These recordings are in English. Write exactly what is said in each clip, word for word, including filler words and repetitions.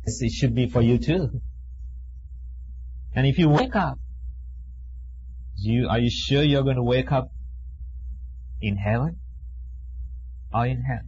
it should be for you too. And if you wake up, you, are you sure you're going to wake up in heaven or in hell?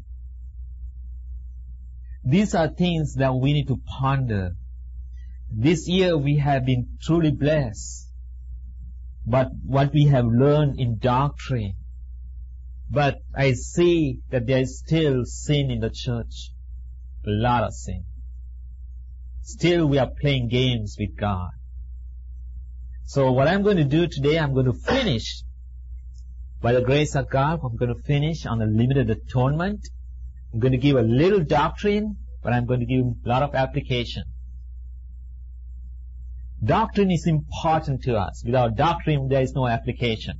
These are things that we need to ponder. This year we have been truly blessed, but what we have learned in doctrine. But I see that there is still sin in the church. A lot of sin. Still we are playing games with God. So what I'm going to do today, I'm going to finish, by the grace of God, I'm going to finish on the limited atonement. I'm going to give a little doctrine, but I'm going to give a lot of application. Doctrine is important to us. Without doctrine, there is no application.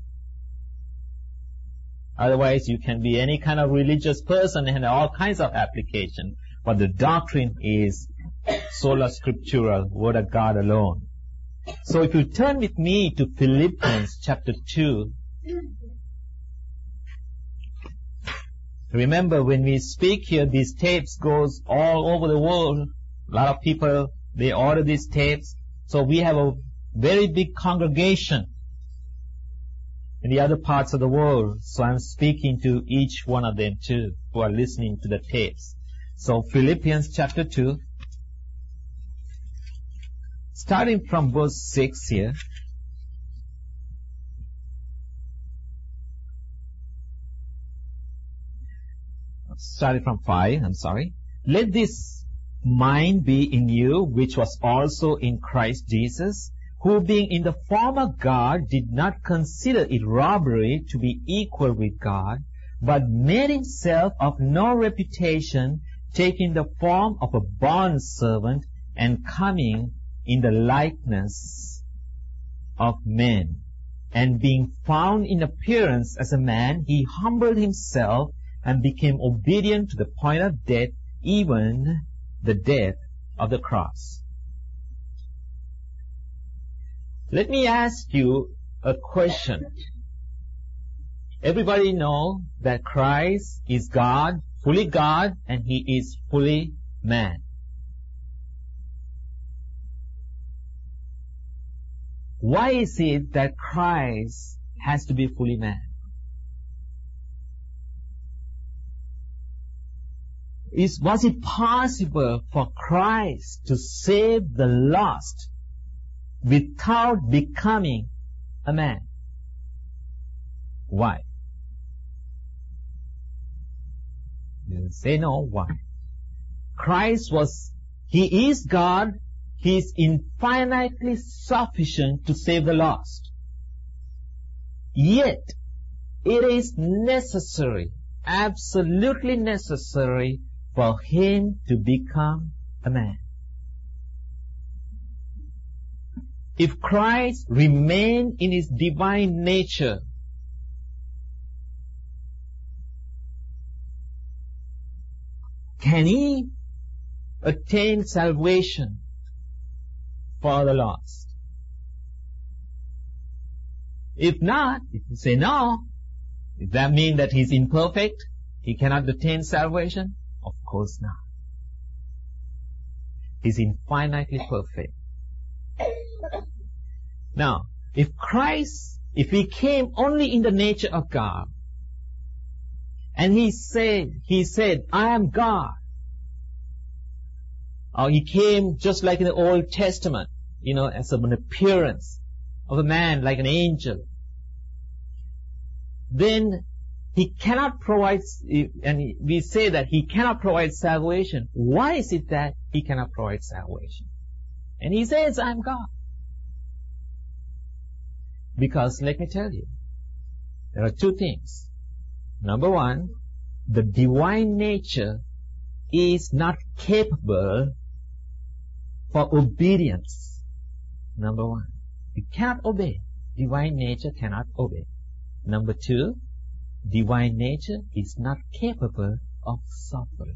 Otherwise, you can be any kind of religious person and all kinds of application. But the doctrine is sola scriptura, word of God alone. So if you turn with me to Philippians chapter two. Remember, when we speak here, these tapes goes all over the world. A lot of people, they order these tapes. So we have a very big congregation in the other parts of the world. So I'm speaking to each one of them too, who are listening to the tapes. So Philippians chapter two, starting from verse six here. Starting from five, I'm sorry. Let this mind be in you, which was also in Christ Jesus, who being in the form of God did not consider it robbery to be equal with God, but made himself of no reputation, taking the form of a bondservant and coming in the likeness of men. And being found in appearance as a man, he humbled himself and became obedient to the point of death, even the death of the cross. Let me ask you a question. Everybody know that Christ is God, fully God, and he is fully man. Why is it that Christ has to be fully man? Is, was it possible for Christ to save the lost without becoming a man? Why? You say no, why? Christ was, he is God, he is infinitely sufficient to save the lost. Yet, it is necessary, absolutely necessary, for him to become a man. If Christ remained in his divine nature, can he attain salvation for the lost? If not, if you say no, does that mean that he's imperfect? He cannot attain salvation? Of course not. He's infinitely perfect. Now, if Christ, if he came only in the nature of God, and he said, he said, I am God, or he came just like in the Old Testament, you know, as an appearance of a man, like an angel, then he cannot provide, and we say that he cannot provide salvation. Why is it that he cannot provide salvation? And he says, I'm God. Because let me tell you, there are two things. Number one, the divine nature is not capable for obedience. Number one, you cannot obey. Divine nature cannot obey. Number two, divine nature is not capable of suffering.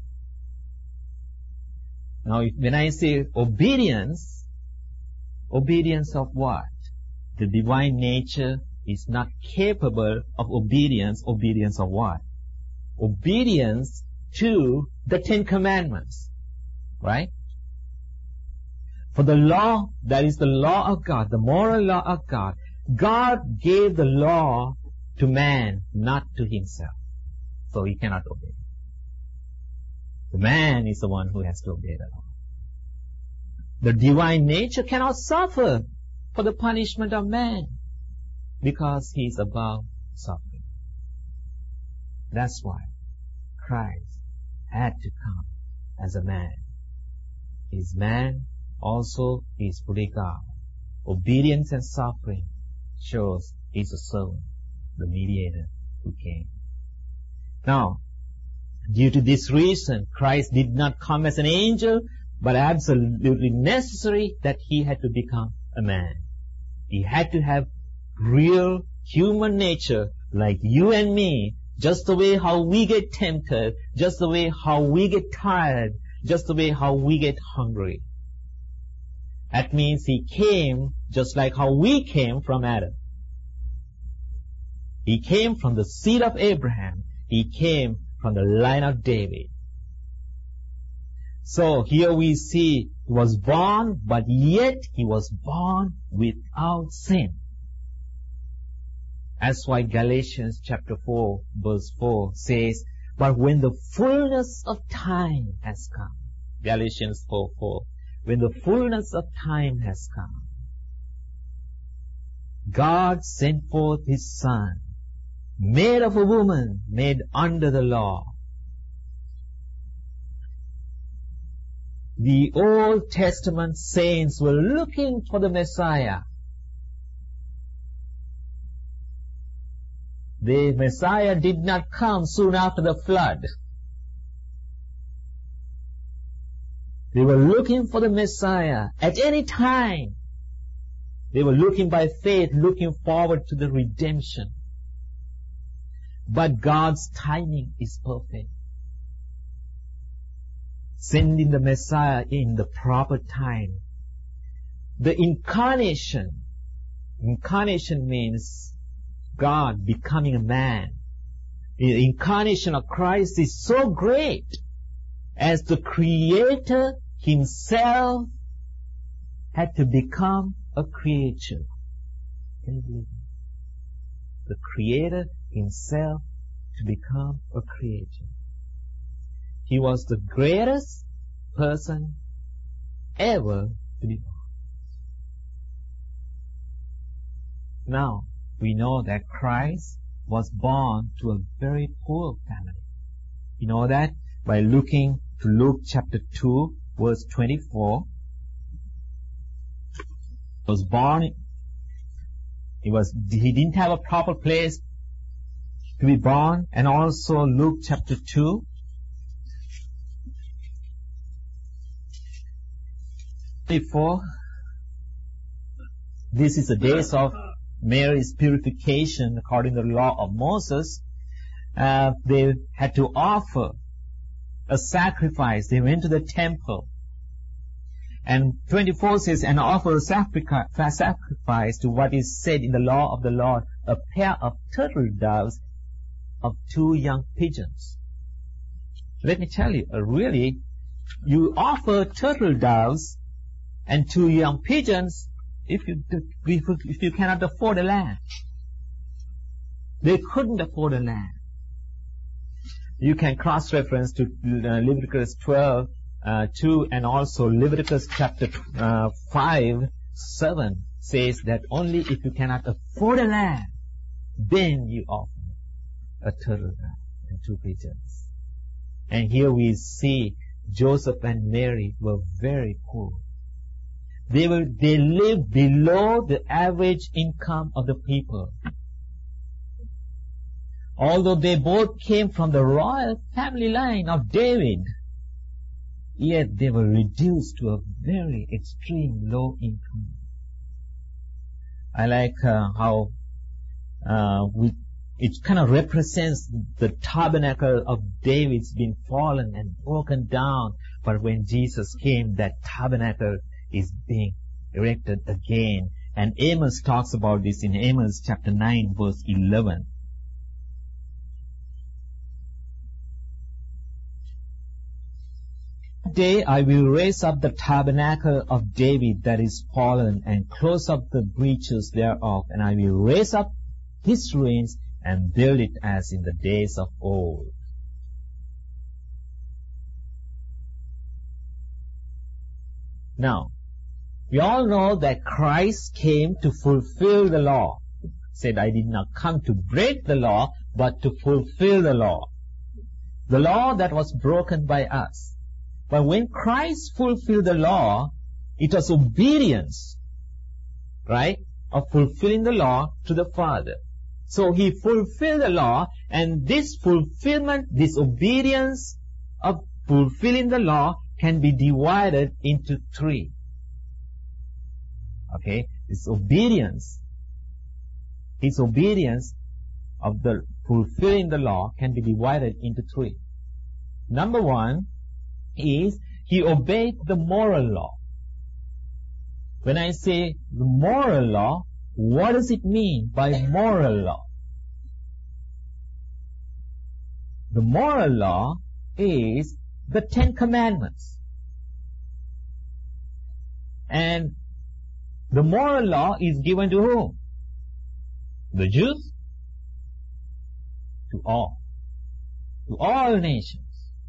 Now, if, when I say obedience, obedience of what? The divine nature is not capable of obedience. Obedience of what? Obedience to the Ten Commandments. Right? For the law, that is the law of God, the moral law of God, God gave the law to man, not to himself. So he cannot obey. The man is the one who has to obey the law. The divine nature cannot suffer for the punishment of man because he is above suffering. That's why Christ had to come as a man. He is man, also he is fully God. Obedience and suffering shows he is a servant, the mediator who came. Now, due to this reason, Christ did not come as an angel, but absolutely necessary that he had to become a man. He had to have real human nature like you and me, just the way how we get tempted, just the way how we get tired, just the way how we get hungry. That means he came just like how we came from Adam. He came from the seed of Abraham. He came from the line of David. So here we see he was born, but yet he was born without sin. That's why Galatians chapter four verse four says, but when the fullness of time has come, Galatians four four, when the fullness of time has come, God sent forth his Son, made of a woman, made under the law. The Old Testament saints were looking for the Messiah. The Messiah did not come soon after the flood. They were looking for the Messiah at any time. They were looking by faith, looking forward to the redemption. But God's timing is perfect. Sending the Messiah in the proper time. The incarnation. Incarnation means God becoming a man. The incarnation of Christ is so great as the Creator himself had to become a creature. Can you believe it? The Creator himself to become a creature. He was the greatest person ever to be born. Now, we know that Christ was born to a very poor family. You know that by looking to Luke chapter two, verse twenty-four. He was born, he was, he didn't have a proper place to be born, and also Luke chapter two, twenty-four. This is the days of Mary's purification according to the law of Moses. Uh, they had to offer a sacrifice. They went to the temple. And twenty-four says, and offer a sacrifice to what is said in the law of the Lord, a pair of turtle doves of two young pigeons. Let me tell you, uh, really, you offer turtle doves and two young pigeons if you, if you cannot afford a lamb. They couldn't afford a lamb. You can cross-reference to uh, Leviticus twelve, uh, two, and also Leviticus chapter uh, five, seven says that only if you cannot afford a lamb, then you offer a turtle dove and two pigeons. And here we see Joseph and Mary were very poor. They were, they lived below the average income of the people. Although they both came from the royal family line of David, yet they were reduced to a very extreme low income. I like uh, how uh, we, it kind of represents the tabernacle of David's been fallen and broken down, but when Jesus came, that tabernacle is being erected again. And Amos talks about this in Amos chapter nine, verse eleven. day I will raise up the tabernacle of David that is fallen, and close up the breaches thereof, and I will raise up his ruins and build it as in the days of old. Now, we all know that Christ came to fulfill the law. He said, I did not come to break the law, but to fulfill the law. The law that was broken by us. But when Christ fulfilled the law, it was obedience, right, of fulfilling the law to the Father. So he fulfilled the law, and this fulfillment, this obedience of fulfilling the law can be divided into three. Okay, this obedience, his obedience of the fulfilling the law can be divided into three. Number one is he obeyed the moral law. When I say the moral law, what does it mean by moral law? The moral law is the Ten Commandments. And the moral law is given to whom? The Jews? To all. To all nations.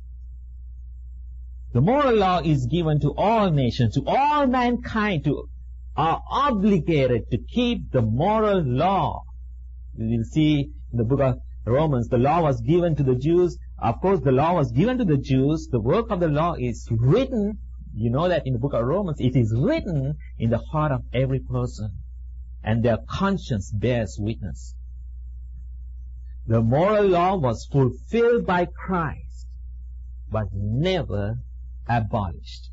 The moral law is given to all nations, to all mankind, to are obligated to keep the moral law. We will see in the book of Romans, the law was given to the Jews. Of course, the law was given to the Jews. The work of the law is written. You know that in the book of Romans, it is written in the heart of every person. And their conscience bears witness. The moral law was fulfilled by Christ, but never abolished.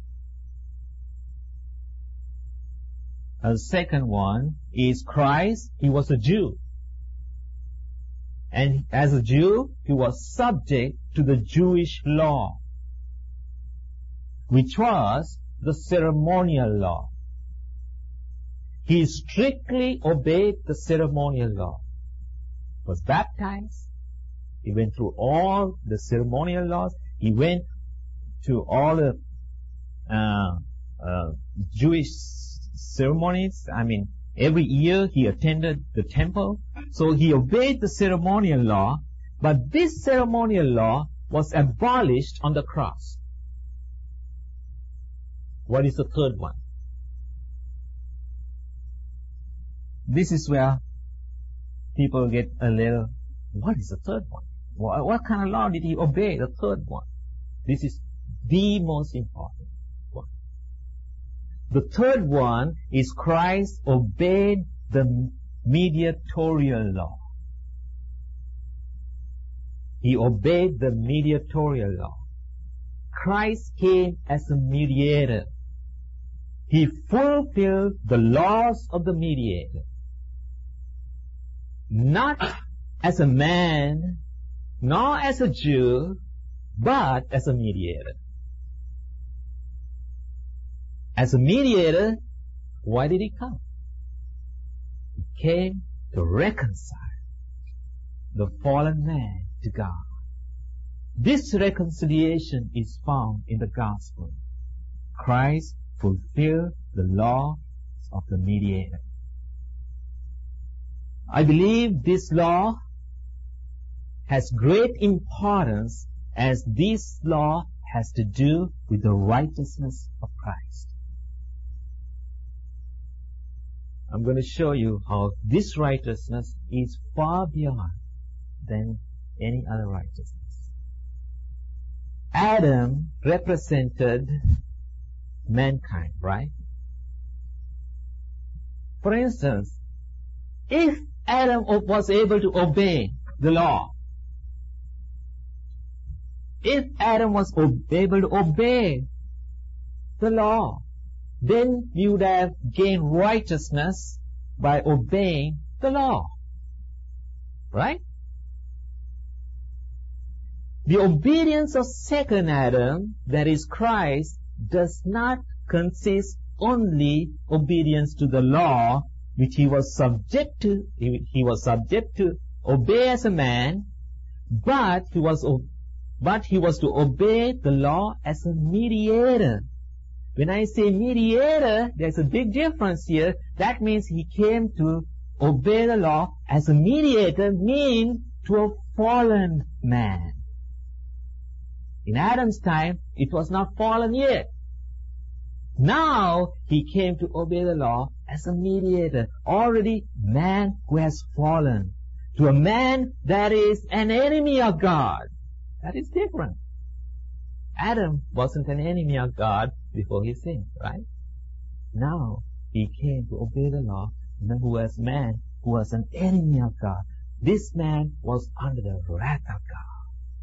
The second one is Christ, he was a Jew. And as a Jew, he was subject to the Jewish law, which was the ceremonial law. He strictly obeyed the ceremonial law. He was baptized. He went through all the ceremonial laws. He went to all the uh, uh, Jewish ceremonies. I mean, every year he attended the temple. So he obeyed the ceremonial law. But this ceremonial law was abolished on the cross. What is the third one? This is where people get a little, what is the third one? What, what kind of law did he obey? The third one. This is the most important one. The third one is Christ obeyed the mediatorial law. He obeyed the mediatorial law. Christ came as a mediator. He fulfilled the laws of the mediator. Not as a man, nor as a Jew, but as a mediator. As a mediator, why did he come? He came to reconcile the fallen man to God. This reconciliation is found in the gospel. Christ fulfilled the law of the mediator. I believe this law has great importance, as this law has to do with the righteousness of Christ. I'm going to show you how this righteousness is far beyond than any other righteousness. Adam represented mankind, right? For instance, if Adam was able to obey the law, if Adam was able to obey the law, then you would have gained righteousness by obeying the law. Right? The obedience of second Adam, that is Christ, does not consist only obedience to the law, which he was subject to, he, he was subject to obey as a man, but he was but he was to obey the law as a mediator. When I say mediator, there's a big difference here. That means he came to obey the law as a mediator, mean to a fallen man. In Adam's time, it was not fallen yet. Now, he came to obey the law as a mediator. Already, man who has fallen. To a man that is an enemy of God. That is different. Adam wasn't an enemy of God before he sinned, right? Now, he came to obey the law, who was man, who was an enemy of God. This man was under the wrath of God.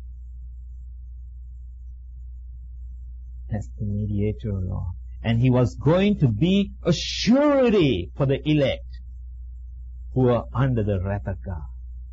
That's the mediator law. And he was going to be a surety for the elect who are under the wrath of God.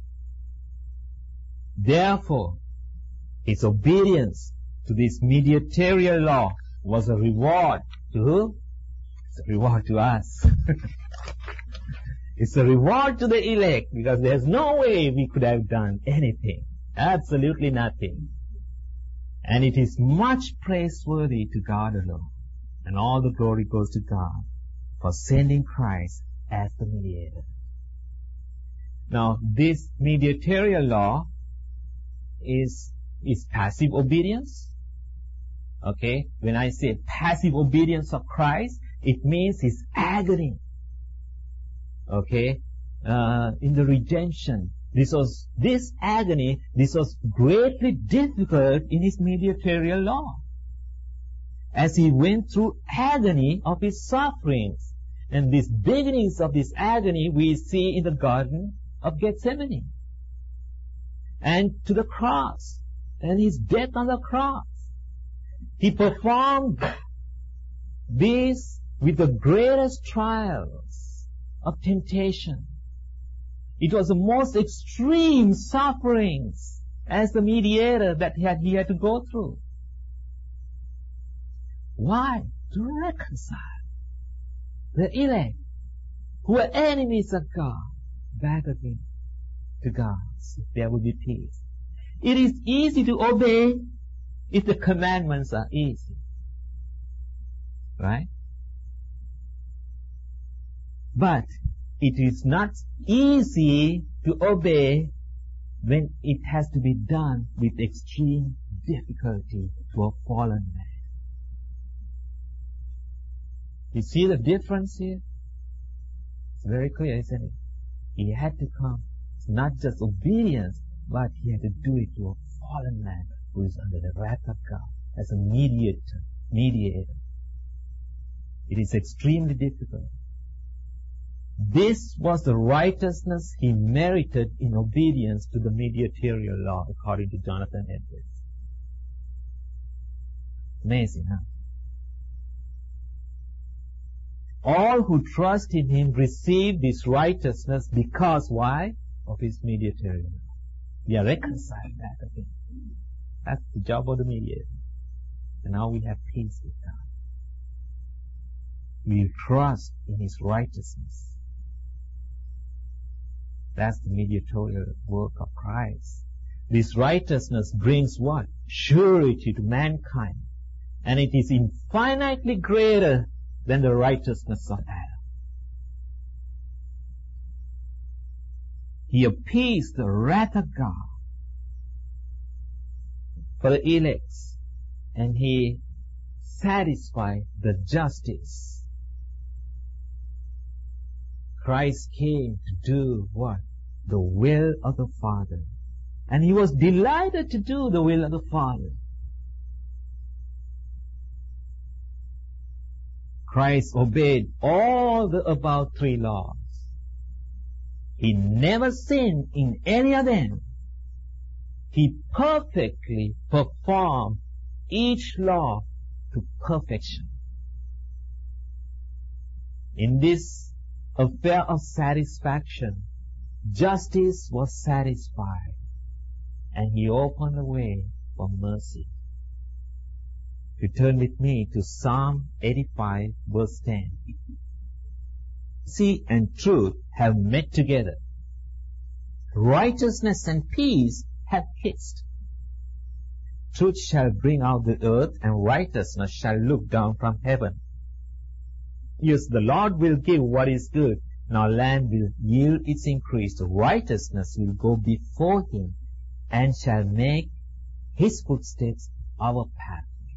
Therefore, his obedience to this mediatorial law was a reward to who? It's a reward to us. It's a reward to the elect, because there's no way we could have done anything. Absolutely nothing. And it is much praiseworthy to God alone. And all the glory goes to God for sending Christ as the mediator. Now, this mediatorial law is, is passive obedience. Okay? When I say passive obedience of Christ, it means his agony. Okay? Uh, in the redemption. This was, this agony, this was greatly difficult in his mediatorial law. As he went through agony of his sufferings. And these beginnings of this agony we see in the Garden of Gethsemane. And to the cross. And his death on the cross. He performed this with the greatest trials of temptation. It was the most extreme sufferings as the mediator that he had, he had to go through. Why? To reconcile the elect who are enemies of God back again to God, so there will be peace. It is easy to obey if the commandments are easy. Right? But it is not easy to obey when it has to be done with extreme difficulty to a fallen man. You see the difference here? It's very clear, isn't it? He had to come. It's not just obedience, but he had to do it to a fallen man who is under the wrath of God as a mediator. Mediator. It is extremely difficult. This was the righteousness he merited in obedience to the mediatorial law, according to Jonathan Edwards. Amazing, huh? All who trust in him receive this righteousness because, why? Of his mediatorial law. We are reconciled back again. That's the job of the mediator. And now we have peace with God. We trust in his righteousness. That's the mediatorial work of Christ. This righteousness brings what? Surety to mankind. And it is infinitely greater than the righteousness of Adam. He appeased the wrath of God for the elect, and he satisfied the justice. Christ came to do what? The will of the Father. And he was delighted to do the will of the Father. Christ obeyed all the above three laws. He never sinned in any of them. He perfectly performed each law to perfection. In this affair of satisfaction, justice was satisfied, and he opened the way for mercy. You turn with me to Psalm eighty-five, verse ten. Mercy and truth have met together. Righteousness and peace have kissed. truth shall bring out the earth, and righteousness shall look down from heaven. Yes, the Lord will give what is good, and our land will yield its increase. Righteousness will go before him, and shall make his footsteps our pathway.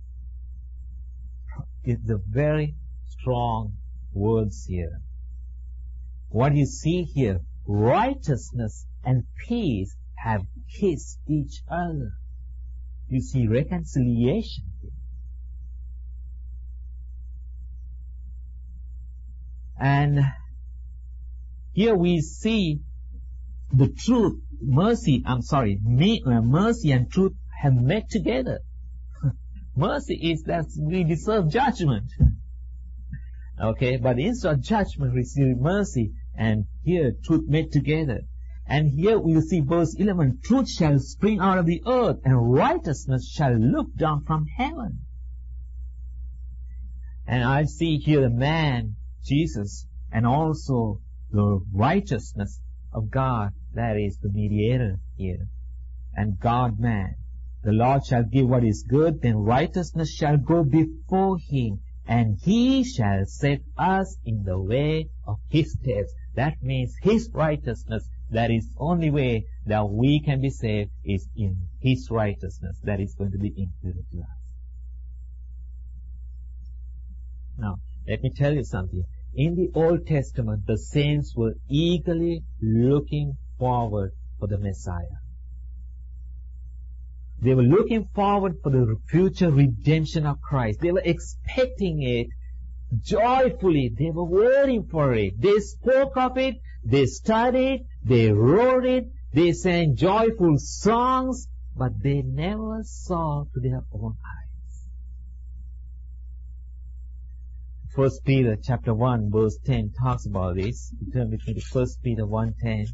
It's a very strong words here. What you see here, righteousness and peace have kissed each other. You see reconciliation here. And here we see the truth, mercy, I'm sorry, me, uh, mercy and truth have met together. Mercy is that we deserve judgment. Okay, but instead of judgment, we see mercy, and here truth met together. And here we see verse eleven, truth shall spring out of the earth, and righteousness shall look down from heaven. And I see here the man, Jesus, and also the righteousness of God, that is the mediator here, and God-man. The Lord shall give what is good, then righteousness shall go before him, and he shall set us in the way of his steps. That means his righteousness. That is the only way that we can be saved, is in his righteousness that is going to be imputed to us. Now, let me tell you something. In the Old Testament, the saints were eagerly looking forward for the Messiah. They were looking forward for the future redemption of Christ. They were expecting it joyfully. They were waiting for it. They spoke of it. They studied. They wrote it. They sang joyful songs, but they never saw to their own eyes. First Peter chapter one verse ten talks about this. Turn with me to First Peter one ten.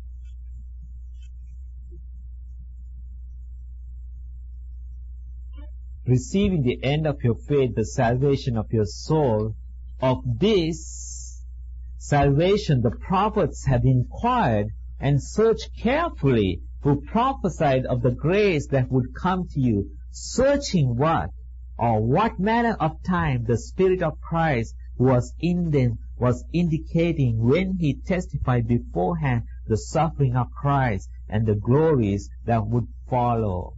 Receiving the end of your faith, the salvation of your soul. Of this salvation the prophets have inquired and searched carefully, who prophesied of the grace that would come to you, searching what or what manner of time the Spirit of Christ who was in them was indicating when he testified beforehand the suffering of Christ and the glories that would follow.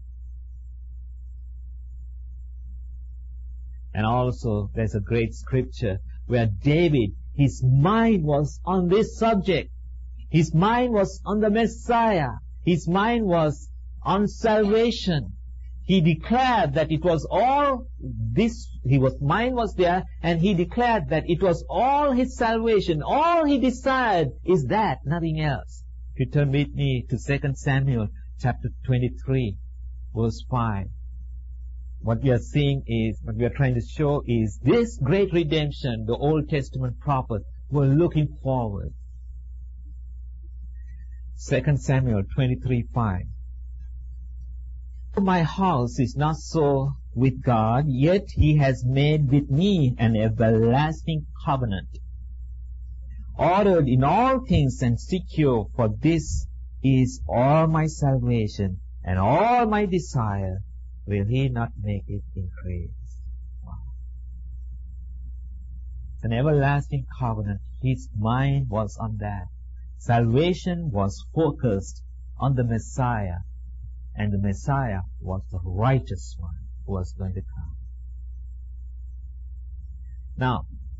And also, there's a great scripture where David, his mind was on this subject. His mind was on the Messiah. His mind was on salvation. He declared that it was all this, he was, mind was there, and he declared that it was all his salvation. All he desired is that, nothing else. If you turn with me to Second Samuel chapter twenty-three, verse five. What we are seeing is, what we are trying to show is this great redemption the Old Testament prophets were looking forward. Second Samuel twenty-three five. My house is not so with God, yet he has made with me an everlasting covenant, ordered in all things and secure, for this is all my salvation and all my desire. Will he not make it increase? Wow. It's an everlasting covenant. His mind was on that. Salvation was focused on the Messiah, and the Messiah was the righteous one who was going to come. Now,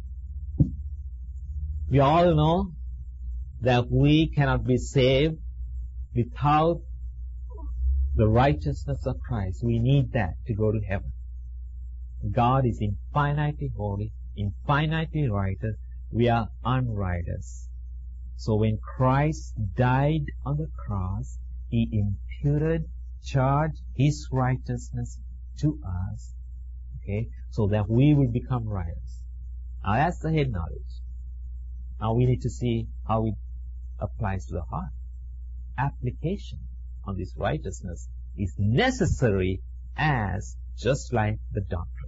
we all know that we cannot be saved without the righteousness of Christ. We need that to go to heaven. God is infinitely holy, infinitely righteous. We are unrighteous. So when Christ died on the cross, he imputed, charged his righteousness to us, okay, so that we will become righteous. Now that's the head knowledge. Now we need to see how it applies to the heart. Application on this righteousness is necessary as just like the doctrine.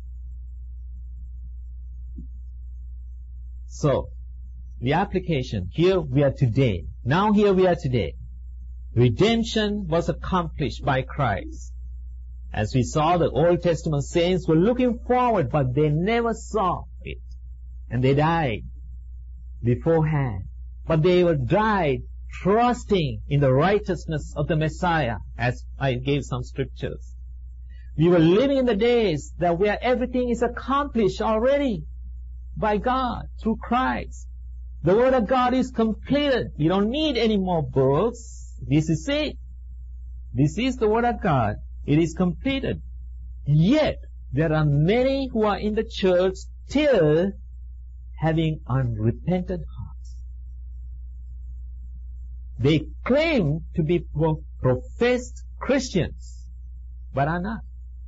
So, the application, here we are today. Now here we are today. Redemption was accomplished by Christ. As we saw, the Old Testament saints were looking forward, but they never saw it. And they died beforehand. But they were died trusting in the righteousness of the Messiah, as I gave some scriptures. We were living in the days that where everything is accomplished already by God through Christ. The Word of God is completed. You don't need any more books. This is it. This is the Word of God. It is completed. Yet, there are many who are in the church still having unrepentant hearts. They claim to be pro- professed Christians, but are not.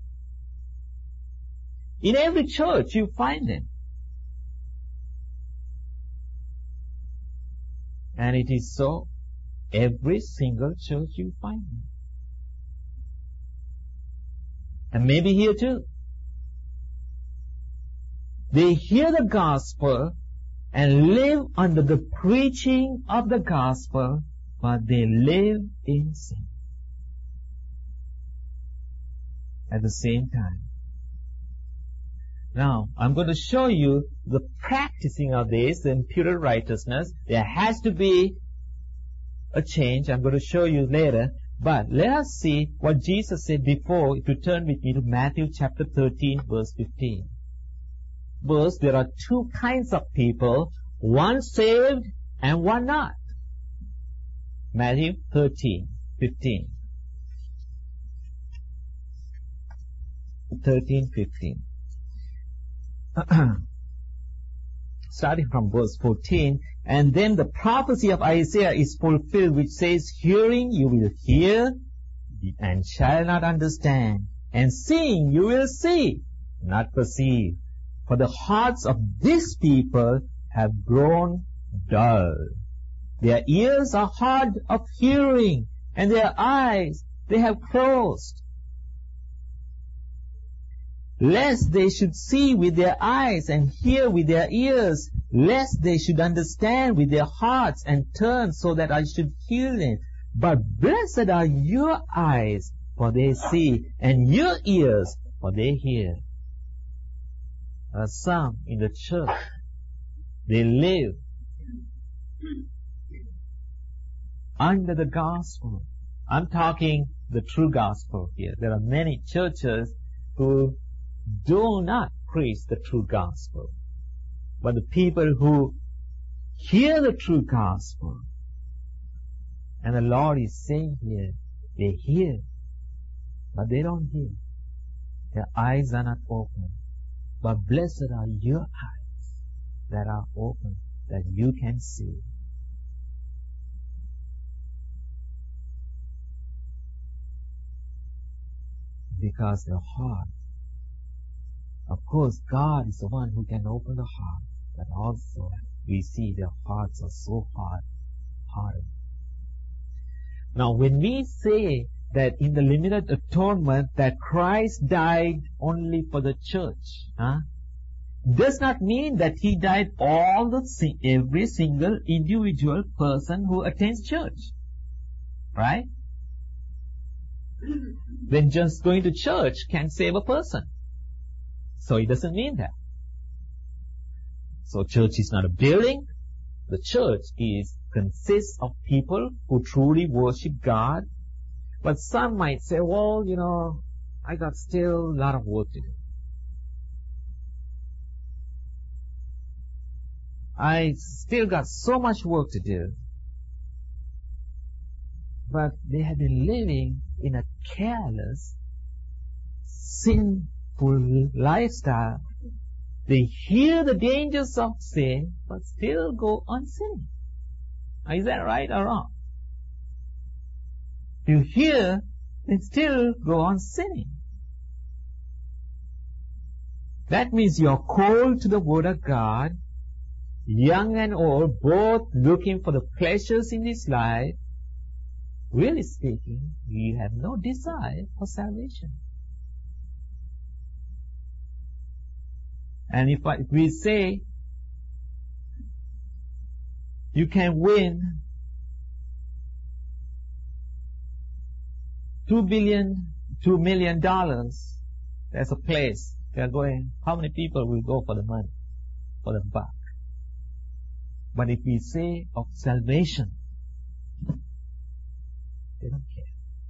In every church you find them. And it is so. Every single church you find them. And maybe here too. They hear the gospel and live under the preaching of the gospel, but they live in sin at the same time. Now, I'm going to show you the practicing of this, the imputed righteousness. There has to be a change. I'm going to show you later. But let us see what Jesus said before. If you turn with me to Matthew chapter thirteen, verse fifteen. Verse, there are two kinds of people, one saved and one not. Matthew thirteen, fifteen. thirteen, fifteen. Starting from verse fourteen, and then the prophecy of Isaiah is fulfilled, which says, hearing you will hear and shall not understand, and seeing you will see, not perceive. For the hearts of this people have grown dull. Their ears are hard of hearing, and their eyes they have closed. Lest they should see with their eyes and hear with their ears, lest they should understand with their hearts and turn so that I should heal them. But blessed are your eyes, for they see, and your ears, for they hear. There are some in the church, they live under the gospel. I'm talking the true gospel here. There are many churches who do not preach the true gospel. But the people who hear the true gospel, and the Lord is saying here, they hear, but they don't hear. Their eyes are not open. But blessed are your eyes that are open, that you can see. Because their heart, of course, God is the one who can open the heart, but also we see their hearts are so hard, hardened. Now, when we say that in the limited atonement that Christ died only for the church, huh, does not mean that He died all the every single individual person who attends church, right? Then just going to church can save a person. So it doesn't mean that. So church is not a building. The church is consists of people who truly worship God. But some might say, well, you know, I got still a lot of work to do. I still got so much work to do. But they have been living in a careless, sinful lifestyle. They hear the dangers of sin, but still go on sinning. Is that right or wrong? You hear, and still go on sinning. That means you're cold to the Word of God, young and old, both looking for the pleasures in this life. Really speaking, you have no desire for salvation. And if, I, if we say you can win two billion, two million dollars. There's a place we are going. How many people will go for the money, for the buck? But if we say of salvation, they don't care.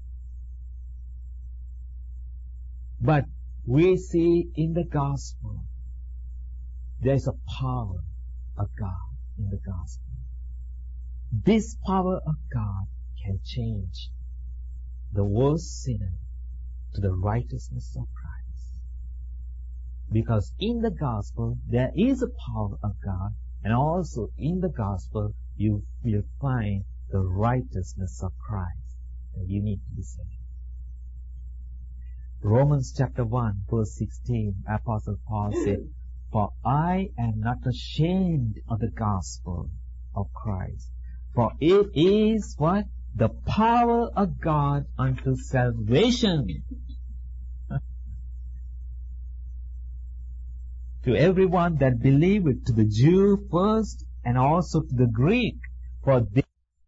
But we see in the gospel, there is a power of God in the gospel. This power of God can change the worst sinner to the righteousness of Christ. Because in the gospel, there is a power of God, and also in the gospel, you will find the righteousness of Christ. And you need to be saved. Romans chapter one, verse sixteen, Apostle Paul said, "For I am not ashamed of the gospel of Christ, for it is what? The power of God unto salvation to everyone that believeth, to the Jew first, and also to the Greek. For this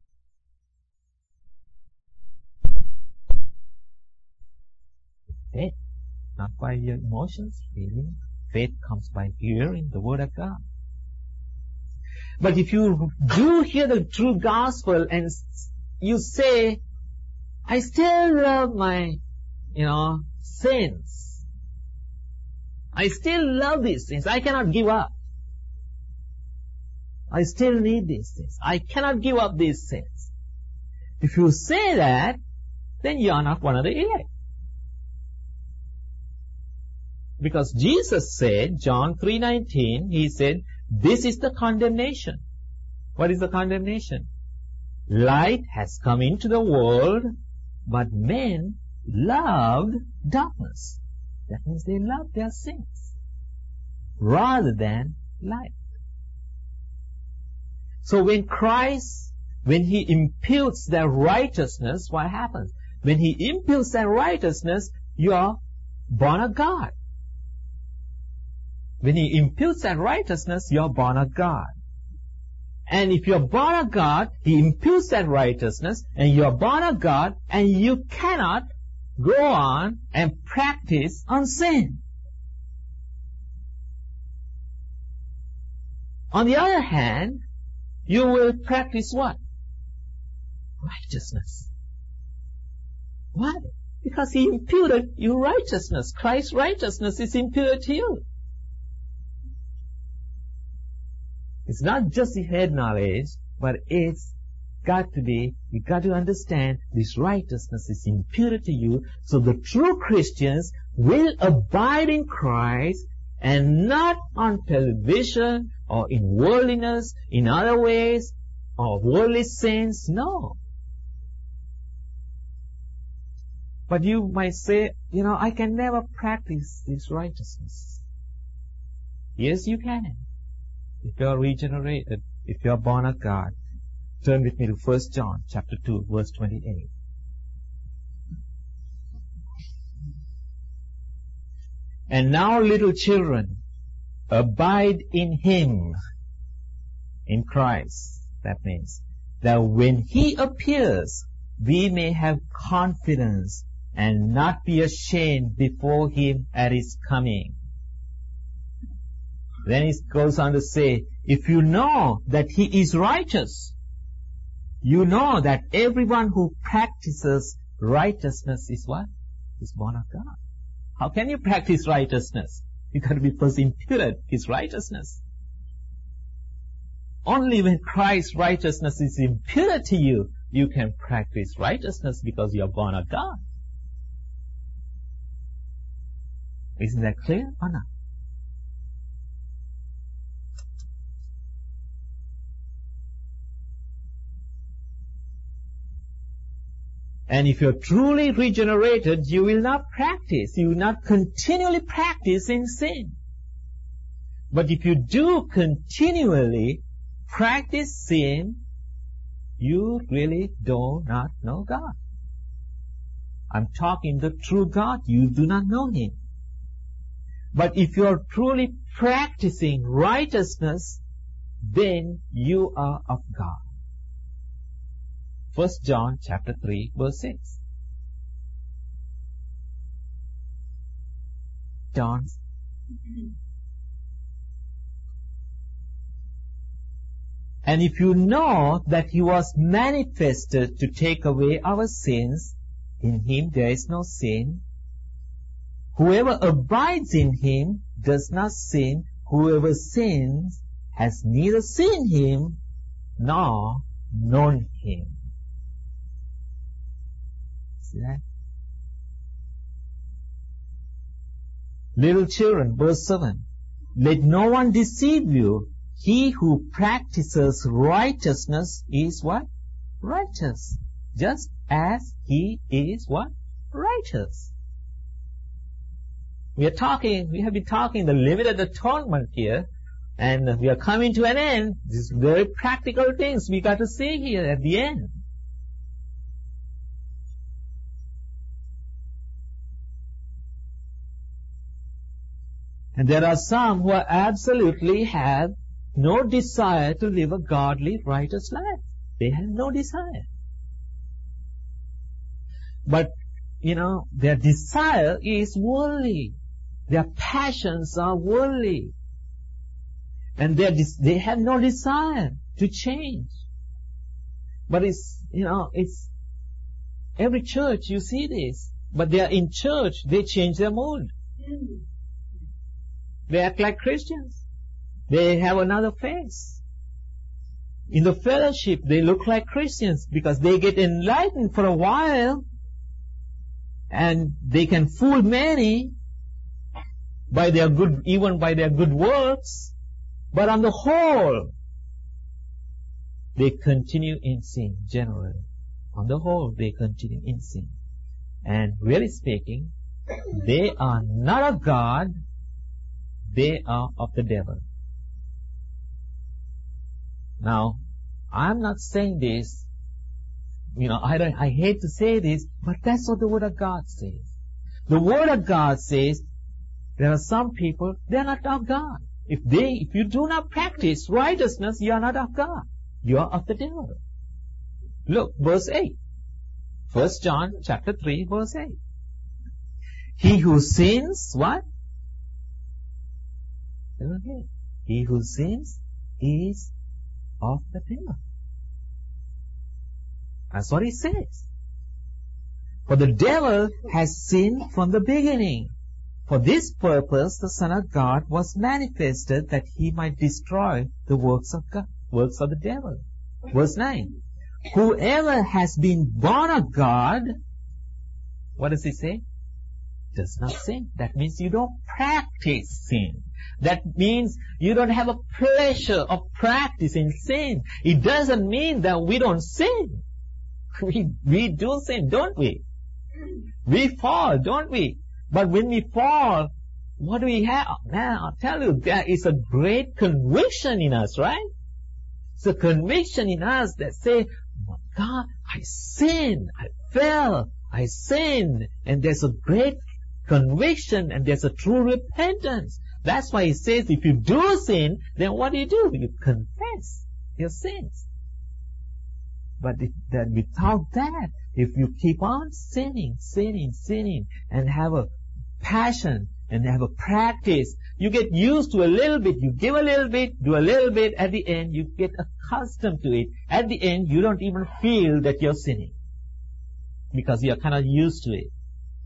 faith, not by your emotions, feeling. Faith comes by hearing the word of God. But if you do hear the true gospel and you say, I still love my, you know, sins. I still love these things. I cannot give up. I still need these things. I cannot give up these sins. If you say that, then you are not one of the elect. Because Jesus said, John three nineteen, He said, this is the condemnation. What is the condemnation? Light has come into the world, but men loved darkness. That means they loved their sins rather than light. So when Christ, when He imputes their righteousness, what happens? When He imputes their righteousness, you are born of God. When He imputes that righteousness, you are born of God. And if you are born of God, He imputes that righteousness, and you are born of God, and you cannot go on and practice on sin. On the other hand, you will practice what? Righteousness. Why? Because He imputed your righteousness. Christ's righteousness is imputed to you. It's not just the head knowledge, but it's got to be, you got to understand this righteousness is imputed to you, so the true Christians will abide in Christ and not on television or in worldliness, in other ways, or worldly sins. No. But you might say, you know, I can never practice this righteousness. Yes, you can. If you are regenerated, if you are born of God. Turn with me to First John chapter two, verse twenty-eight. And now, little children, abide in Him, in Christ. That means that when He appears, we may have confidence and not be ashamed before Him at His coming. Then He goes on to say, if you know that He is righteous, you know that everyone who practices righteousness is what? Is born of God. How can you practice righteousness? You got to be first imputed His righteousness. Only when Christ's righteousness is imputed to you, you can practice righteousness because you are born of God. Isn't that clear or not? And if you're truly regenerated, you will not practice, you will not continually practice in sin. But if you do continually practice sin, you really do not know God. I'm talking the true God, you do not know Him. But if you are truly practicing righteousness, then you are of God. First John chapter three, verse six. John. And if you know that he was manifested to take away our sins, in him there is no sin. Whoever abides in him does not sin. Whoever sins has neither seen him nor known him. See that? Little children, verse seven. Let no one deceive you. He who practices righteousness is what? Righteous. Just as he is what? Righteous. We are talking, we have been talking the limited atonement here, and we are coming to an end. These very practical things we got to see here at the end. And there are some who are absolutely have no desire to live a godly, righteous life. They have no desire. But, you know, their desire is worldly. Their passions are worldly. And they have no desire to change. But it's, you know, it's, every church you see this. But they are in church, they change their mood. They act like Christians. They have another face. In the fellowship, they look like Christians because they get enlightened for a while and they can fool many by their good, even by their good works. But on the whole, they continue in sin generally. On the whole, they continue in sin. And really speaking, they are not of God, they are of the devil. Now, I'm not saying this, you know, I don't, I hate to say this, but that's what the Word of God says. The Word of God says there are some people, they are not of God. If they, if you do not practice righteousness, you are not of God. You are of the devil. Look, verse eight. First John chapter three, verse eight. He who sins, what? Okay. He who sins is of the devil. That's what he says. For the devil has sinned from the beginning. For this purpose the Son of God was manifested, that he might destroy the works of God, works of the devil. Verse nine. Whoever has been born of God, what does he say? Does not sin. That means you don't practice sin. That means you don't have a pleasure of practicing sin. It doesn't mean that we don't sin. We, we do sin, don't we? We fall, don't we? But when we fall, what do we have? Man, I'll tell you, there is a great conviction in us, right? It's a conviction in us that say, oh God, I sinned, I fell, I sinned. And there's a great conviction and there's a true repentance. That's why he says if you do sin, then what do you do? You confess your sins. But if, that without that, if you keep on sinning, sinning, sinning, and have a passion and have a practice, you get used to a little bit, you give a little bit, do a little bit, at the end you get accustomed to it. At the end you don't even feel that you're sinning because you're kind of used to it.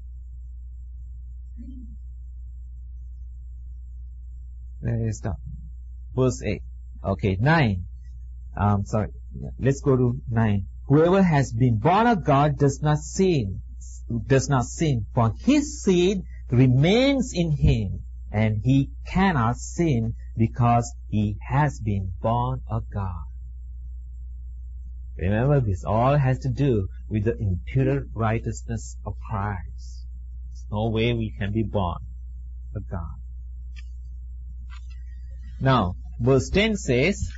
Let me stop. Verse eight. Okay, nine. Um, sorry. Let's go to nine. Whoever has been born of God does not sin, does not sin, for his seed remains in him, and he cannot sin because he has been born of God. Remember, this all has to do with the imputed righteousness of Christ. There's no way we can be born of God. Now, verse ten says,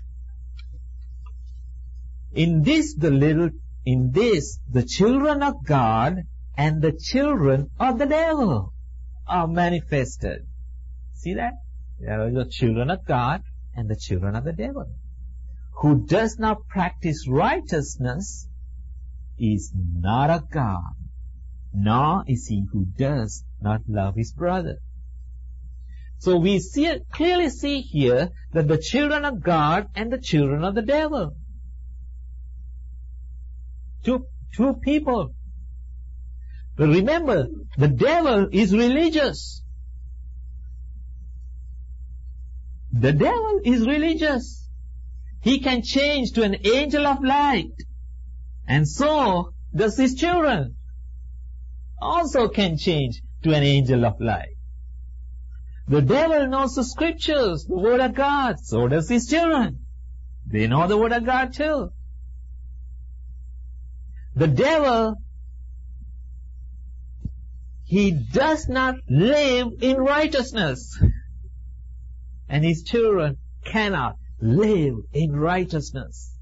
In this the little, in this the children of God and the children of the devil are manifested. See that? There are the children of God and the children of the devil. Who does not practice righteousness is not of God, nor is he who does not love his brother. So we see, clearly see here that the children of God and the children of the devil. Two, two people. But remember, the devil is religious. The devil is religious. He can change to an angel of light. And so does his children. Also can change to an angel of light. The devil knows the scriptures, the word of God. So does his children. They know the word of God too. The devil, he does not live in righteousness. And his children cannot live in righteousness.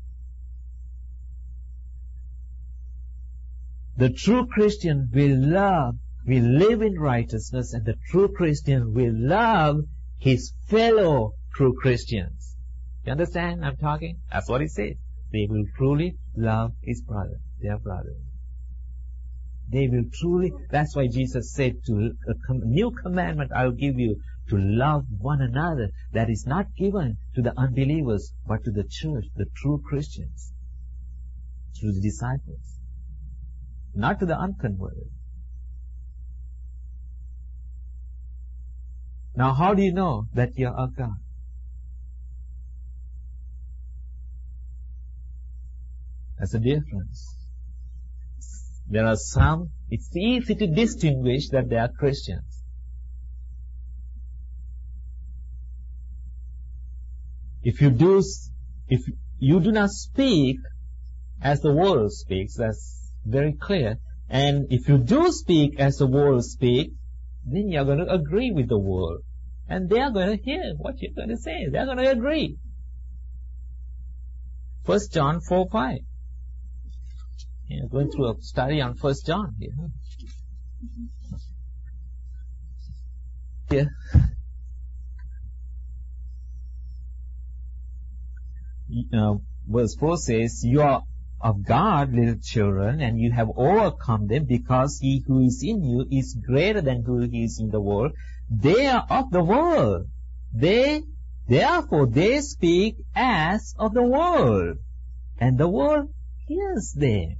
The true Christian will love, will live in righteousness, and the true Christian will love his fellow true Christians. You understand I'm talking? That's what it says. They will truly love his brother, their brother. They will truly, that's why Jesus said, to a new commandment I'll give you, to love one another. That is not given to the unbelievers, but to the church, the true Christians, to the disciples. Not to the unconverted. Now, how do you know that you are of God? There's a difference. There are some, it's easy to distinguish that they are Christians. If you do, if you do not speak as the world speaks, that's very clear. And if you do speak as the world speaks, then you're going to agree with the world. And they are going to hear what you're going to say. They're going to agree. First John four five. Yeah, going through a study on First John here. Yeah. Uh, verse four says, you are of God, little children, and you have overcome them, because he who is in you is greater than who is in the world. They are of the world. They, therefore, they speak as of the world, and the world hears them.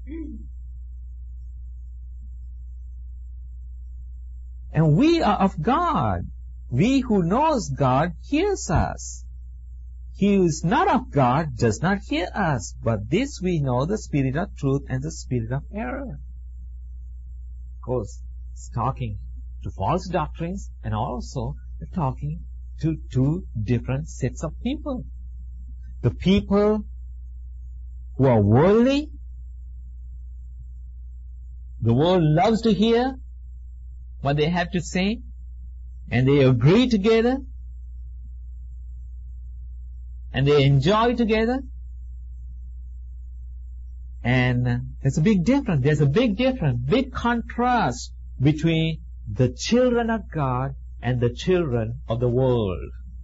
And we are of God. We who knows God hears us. He who is not of God does not hear us, but this we know, the spirit of truth and the spirit of error. Of course, it's talking to false doctrines, and also talking to two different sets of people. The people who are worldly, the world loves to hear what they have to say, and they agree together, and they enjoy together. And there's a big difference. There's a big difference, big contrast between the children of God and the children of the world.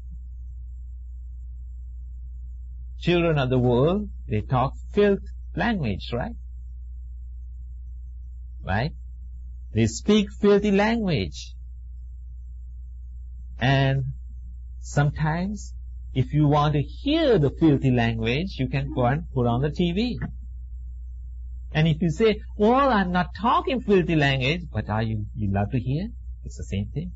Children of the world, they talk filth language, right? Right? They speak filthy language. And sometimes, if you want to hear the filthy language, you can go and put on the T V. And if you say, well, I'm not talking filthy language, but are you, you love to hear? It's the same thing.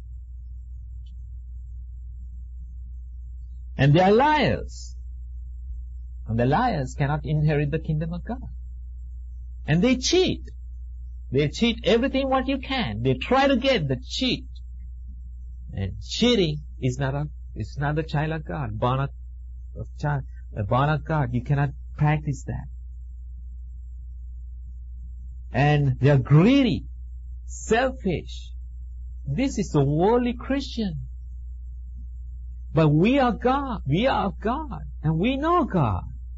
And they are liars. And the liars cannot inherit the kingdom of God. And they cheat. They cheat everything what you can. They try to get the cheat. And cheating is not a, it's not the child of God. Born of, of child, born of God. You cannot practice that. And they are greedy, selfish. This is the worldly Christian. But we are God. We are of God. And we know God.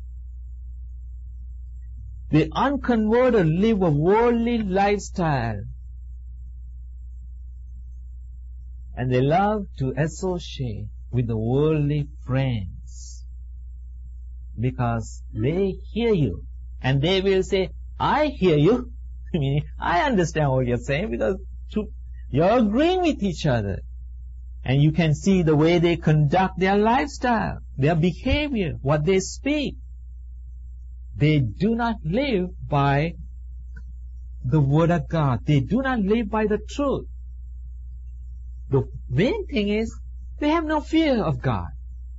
The unconverted live a worldly lifestyle. And they love to associate with the worldly friends. Because they hear you. And they will say, I hear you. I mean, I understand what you're saying, because you're agreeing with each other. And you can see the way they conduct their lifestyle, their behavior, what they speak. They do not live by the Word of God. They do not live by the truth. The main thing is, they have no fear of God.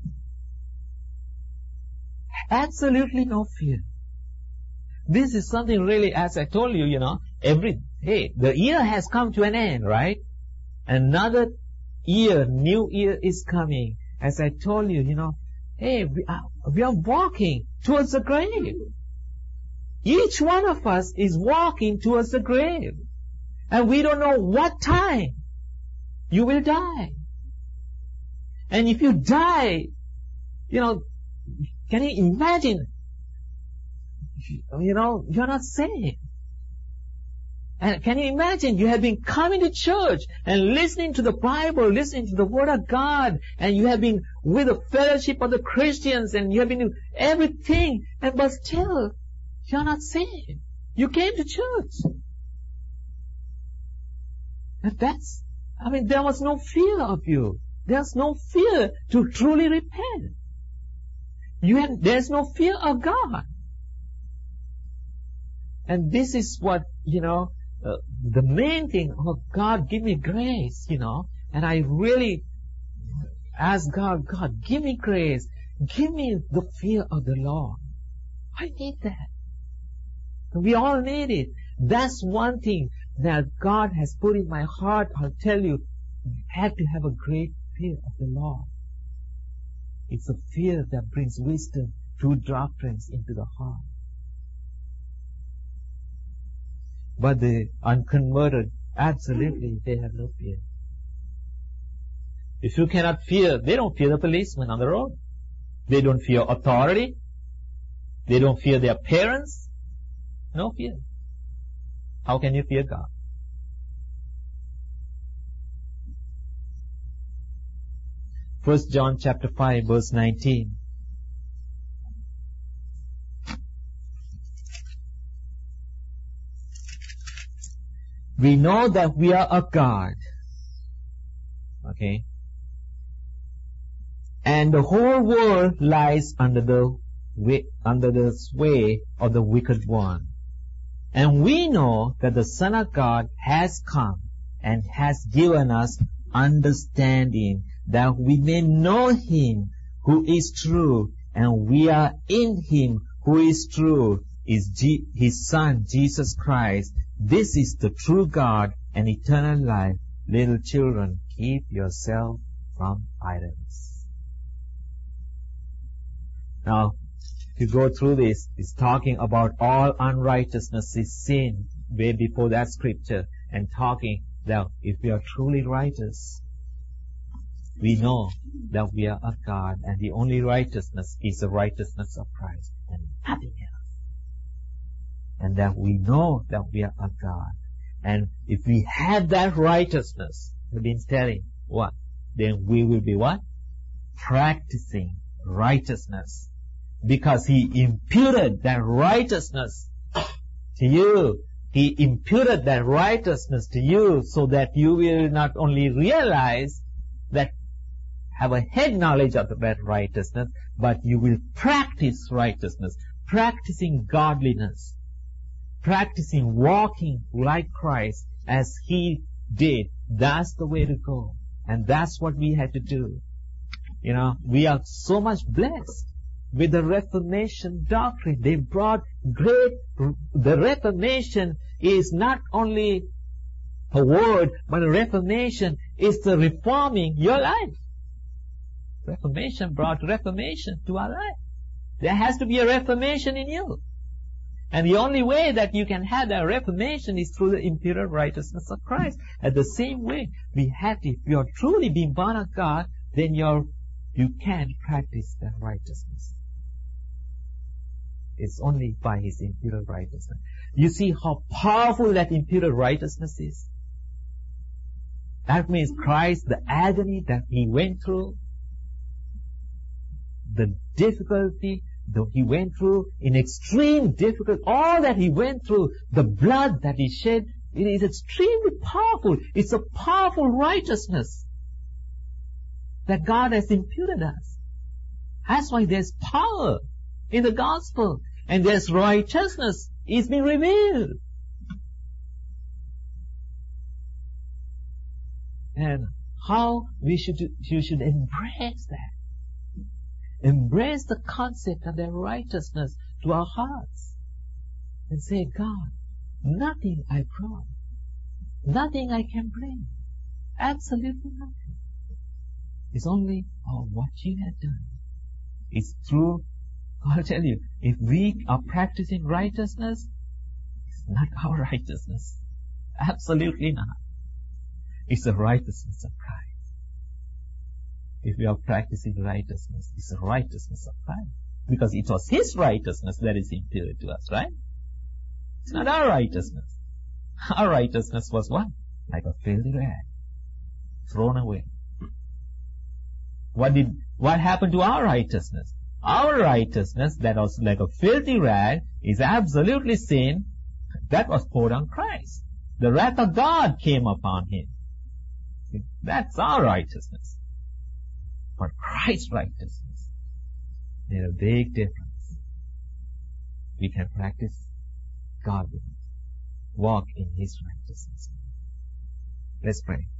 Absolutely no fear. This is something really, as I told you, you know, every, hey, the year has come to an end, right? Another year, new year is coming. As I told you, you know, hey, we are, we are walking towards the grave. Each one of us is walking towards the grave. And we don't know what time you will die. And if you die, you know, can you imagine? You know, you're not saved. And can you imagine, you have been coming to church and listening to the Bible, listening to the Word of God, and you have been with the fellowship of the Christians, and you have been doing everything, and but still, you're not saved. You came to church. And that's, I mean, there was no fear of you. There's no fear to truly repent. You have, there's no fear of God. And this is what, you know, uh, the main thing, oh God, give me grace, you know, and I really ask God, God, give me grace. Give me the fear of the Lord. I need that. We all need it. That's one thing that God has put in my heart. I'll tell you, you have to have a great fear of the Lord. It's a fear that brings wisdom, true doctrines into the heart. But the unconverted, absolutely, they have no fear. If you cannot fear, they don't fear the policeman on the road. They don't fear authority. They don't fear their parents. No fear. How can you fear God? First John chapter five, verse nineteen. We know that we are of God. Okay? And the whole world lies under the under the sway of the wicked one. And we know that the Son of God has come and has given us understanding, that we may know Him who is true, and we are in Him who is true, is G- His Son, Jesus Christ. This is the true God and eternal life. Little children, keep yourself from idols. Now, if you go through this, it's talking about all unrighteousness is sin, way before that scripture, and talking that if we are truly righteous, we know that we are of God, and the only righteousness is the righteousness of Christ, and nothing else. And that we know that we are of God. And if we have that righteousness, we've been telling, what? Then we will be what? Practicing righteousness. Because He imputed that righteousness to you. He imputed that righteousness to you so that you will not only realize that, have a head knowledge of that righteousness, but you will practice righteousness, practicing godliness, practicing walking like Christ as He did. That's the way to go. And that's what we had to do. You know, we are so much blessed with the Reformation doctrine. They brought great, the Reformation is not only a word, but a Reformation is the reforming your life. Reformation brought reformation to our life. There has to be a reformation in you. And the only way that you can have that reformation is through the imputed righteousness of Christ. At the same way, we have to, if you are truly being born of God, then you're, you can practice that righteousness. It's only by His imputed righteousness. You see how powerful that imputed righteousness is? That means Christ, the agony that He went through, the difficulty that He went through, in extreme difficulty, all that He went through, the blood that He shed, it is extremely powerful. It's a powerful righteousness. that God has imputed us. That's why there's power in the gospel, and there's righteousness is being revealed. And how we should, you should embrace that. Embrace the concept of their righteousness to our hearts. And say, God, nothing I brought, nothing I can bring, absolutely nothing. It's only oh, what you have done. It's through, I'll tell you, if we are practicing righteousness, it's not our righteousness. Absolutely not. It's the righteousness of Christ. If we are practicing righteousness, it's the righteousness of Christ. Because it was His righteousness that is imputed to us, right? It's not our righteousness. Our righteousness was what? Like a filthy rag. Thrown away. What did, what happened to our righteousness? Our righteousness that was like a filthy rag is absolutely sin. That was poured on Christ. The wrath of God came upon Him. That's our righteousness. But Christ's righteousness, there's a big difference. We can practice godliness, walk in His righteousness. Let's pray.